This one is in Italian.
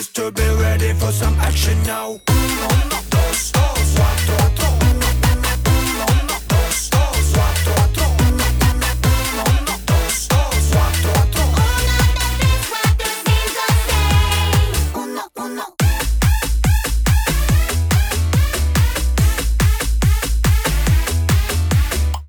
just to be ready for some action now.